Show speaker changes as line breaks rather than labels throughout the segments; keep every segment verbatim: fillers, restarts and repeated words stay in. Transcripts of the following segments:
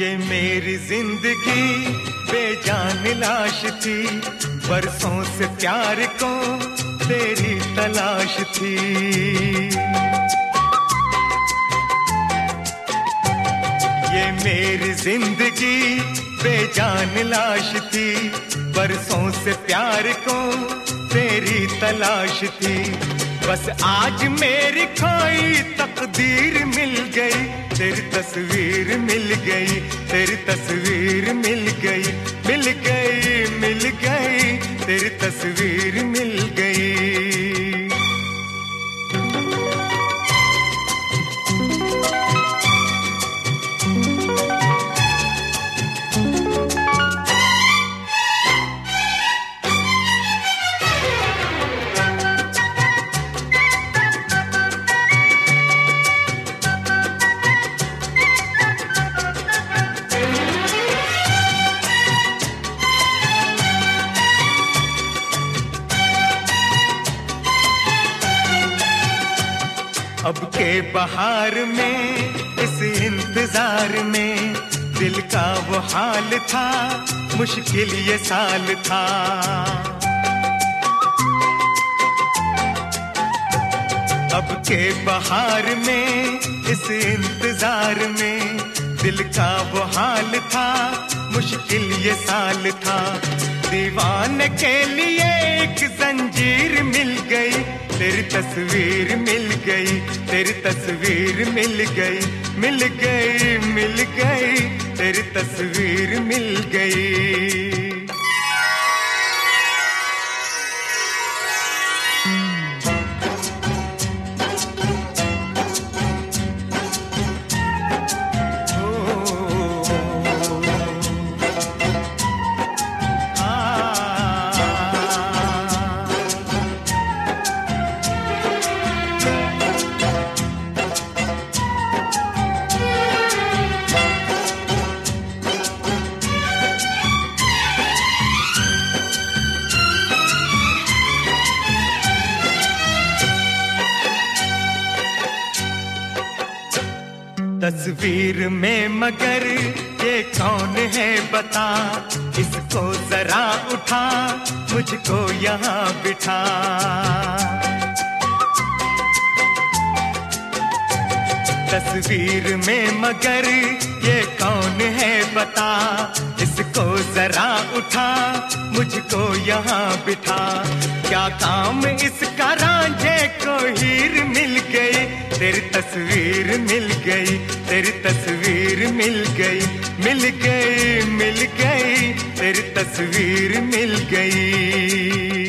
ये मेरी जिंदगी बेजान लाश थी, बरसों से प्यार को तेरी तलाश थी। ये मेरी जिंदगी बेजान लाश थी, बरसों से प्यार को तेरी तलाश थी। बस आज मेरी खोई तकदीर मिल गई, तेरी तस्वीर मिल गई, तेरी तस्वीर मिल गई, मिल गई, मिल गई, तेरी तस्वीर मिल गई। अब के बहार में इस इंतजार में दिल का वो हाल था, मुश्किल ये साल था। अब के बहार में इस इंतजार में दिल का वो हाल था, मुश्किल ये साल था। दीवाने के लिए एक जंजीर मिल गई, तेरी तस्वीर मिल गई, तेरी तस्वीर मिल गई, मिल गई, मिल गई, तेरी तस्वीर मिल गई। तस्वीर में मगर ये कौन है बता, इसको जरा उठा, मुझको यहाँ बिठा। तस्वीर में मगर ये कौन है बता, इसको जरा उठा, मुझको यहाँ बिठा। क्या काम इसका, रांझे को हीर मिल गई, तेरी तस्वीर मिल गई, तेरी तस्वीर मिल गई, मिल गई, मिल गई, तेरी तस्वीर मिल गई।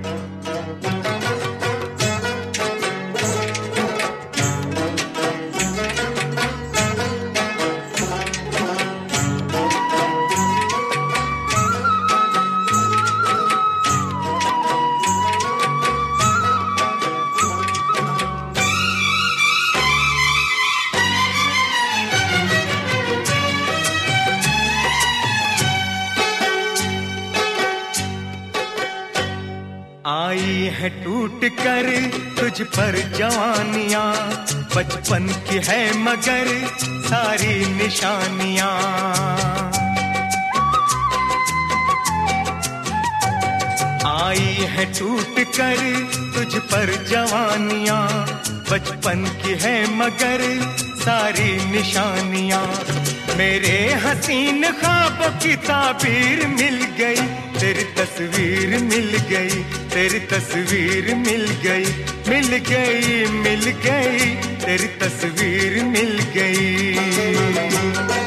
आई है टूट कर तुझ पर जवानियां, बचपन की है मगर सारी निशानियां। आई है टूट कर तुझ पर जवानियां, बचपन की है मगर सारी निशानियां। मेरे हसीन ख्वाबों की ताबीर मिल गई, तेरी तस्वीर मिल गई, तेरी तस्वीर मिल गई, मिल गई, मिल गई, तेरी तस्वीर मिल गई।